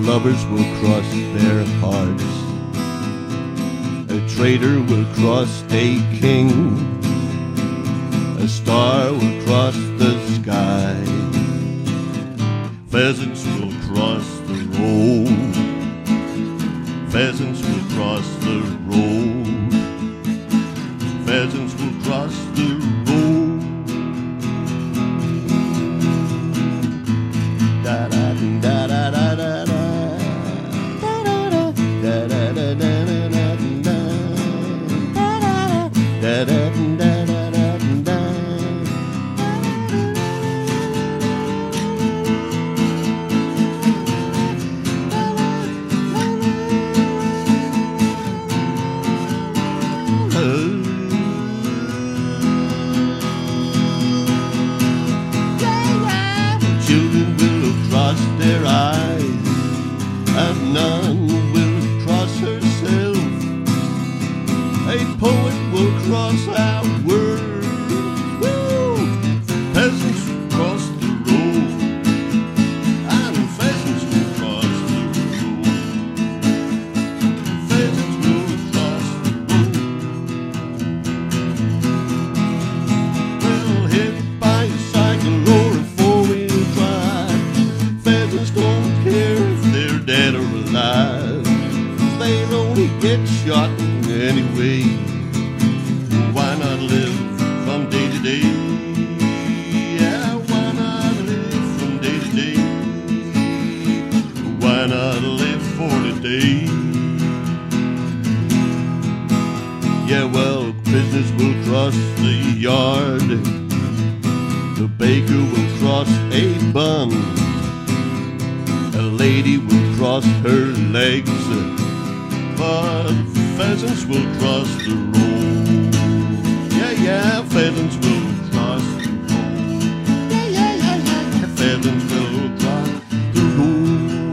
lovers will cross their hearts. A traitor will cross a king. A star will cross the sky. Pheasants will cross the road. Pheasants will cross the road. Pheasants will cross the road. Da da da da da da da da da da da da da da. Children will cross their eyes, and none will cross herself. A poet will cross out words. Woo! Peasants will cross the road, and pheasants will cross the road. Pheasants will cross the road. Well, hit by a cycle or a four-wheel drive, pheasants don't care if they're dead or alive. They'll only get shot anyway. Why not live from day to day? Yeah, why not live from day to day? Why not live for today? Yeah, well, business will cross the yard. The baker will cross a bun. A lady will cross her legs, but pheasants will cross the road. Yeah, yeah, pheasants will cross the road. Yeah, yeah, yeah, yeah. Pheasants will cross the road.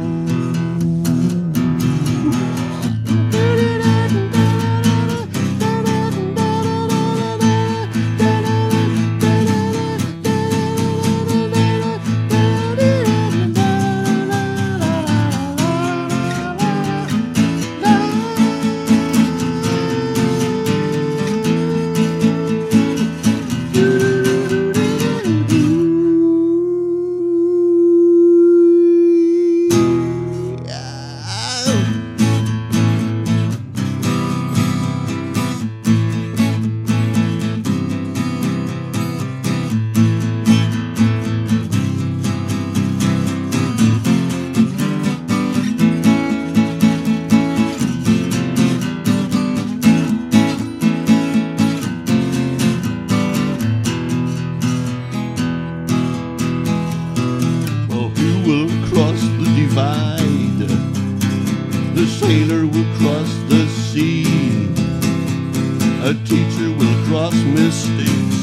Will cross the divide. The sailor will cross the sea. A teacher will cross mistakes.